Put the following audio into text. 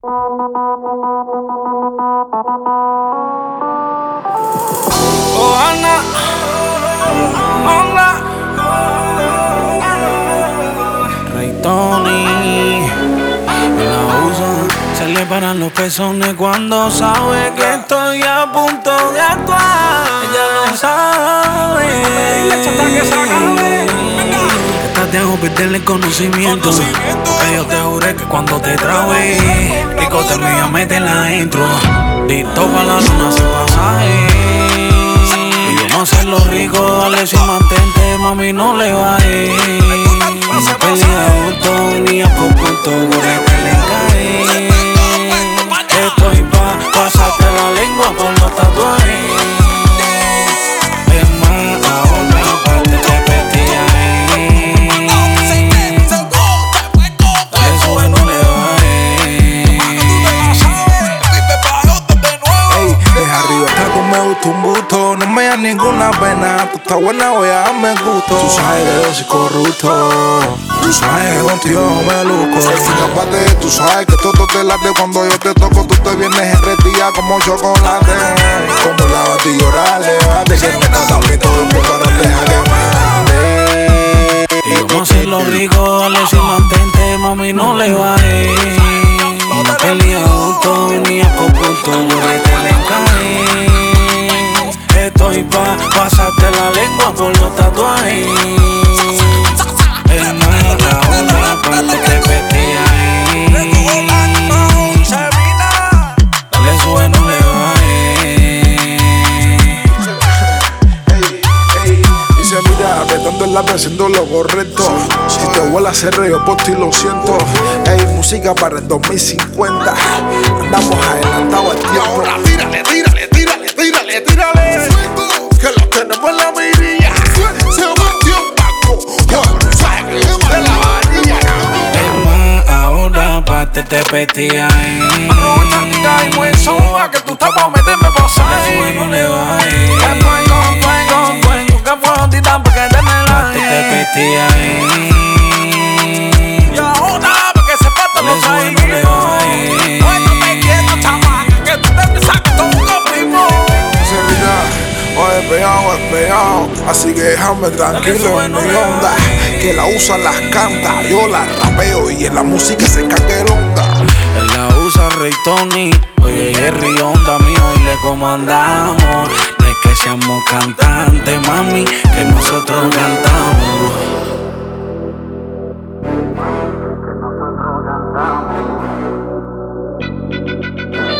Oh, Ana, Honda, Ray Tony, la usa. Se le paran los pezones cuando sabe que estoy a punto de actuar. Ella lo sabe. Estás de perderle el conocimiento. Porque yo te juré que cuando te trabé, ricote mío, métela adentro. Listo para la luna sin pasaje. Y yo no sé lo rico, dale sin mantente, mami, no le va a ir. Ni pelea de gusto, ni a punto, correte le cae. Estoy pa' pasarte la lengua por los tatuajes. Es más, ahora parte te pestí ahí. Eso no le va a ir. Ey, desde arriba está tú me gusta un gusto. No me das ninguna pena. Tú estás buena, voy a darme gusto. Tú sabes que yo soy corrupto. Tú sabes que contigo me luzco. Aparte, tú sabes que todo te late. Cuando yo te toco, tú te vienes derretida como chocolate. Como la batilla oral, levante. Que me canta a mí todo el mundo, no deja que mande. Y yo no sé lo rico, dale sin mantente, mami, no le va a ir. Ni pelea de gusto, ni a punto, correte le cae. Estoy pa' pasarte la lengua por los tatuajes. Es más, ahora parte te pestí ahí. Dale sube, no le va a ir. Dice, mira, apretando el lápiz haciendo lo correcto. Si te vuela a hacer yo por ti lo siento. Ey, música para el 2050. Andamos adelantados al tiempo. Ahora tírale, tírale, tírale, tírale, tírale. Que lo tenemos en la mirilla. Se metió un Paco. Yo sabes que yo de la varilla. Es más, ahora parte te pestí ahí. Aprovecha y muy soba que tú estás pa' meterme por ahí. No le va a ir. Que fuego, que fuego, tita, porque te me la Parte te pestí ahí. Y ahora, pa' que se partan los ahí. No le va a ir. No te quietas, chamaca, que tú te sacas todo un copimo. Dice, mira, o es pegado. Así que déjame tranquilo en mi onda. Que la usa, las canta. Yo la rapeo y en la música se cague el onda. Él la usa Ray Tony, oye Jerry Onda mío y le comandamos. No es que seamos cantantes, mami, que nosotros cantamos. Que nosotros cantamos.